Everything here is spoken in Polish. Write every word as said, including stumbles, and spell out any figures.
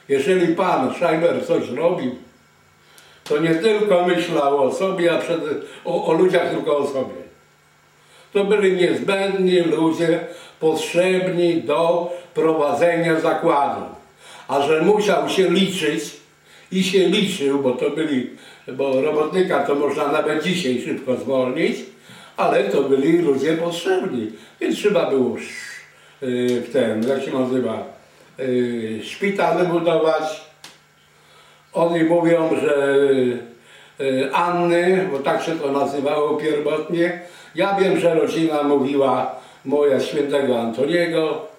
Jeżeli pan Schreiber coś robił, to nie tylko myślał o sobie, a przed, o, o ludziach, tylko o sobie. To byli niezbędni ludzie potrzebni do prowadzenia zakładu. A że musiał się liczyć i się liczył, bo to byli, bo robotnika to można nawet dzisiaj szybko zwolnić, ale to byli ludzie potrzebni. Więc trzeba było w ten, jak się nazywa, szpital budować. Oni mówią, że Anny, bo tak się to nazywało pierwotnie. Ja wiem, że rodzina mówiła moja świętego Antoniego,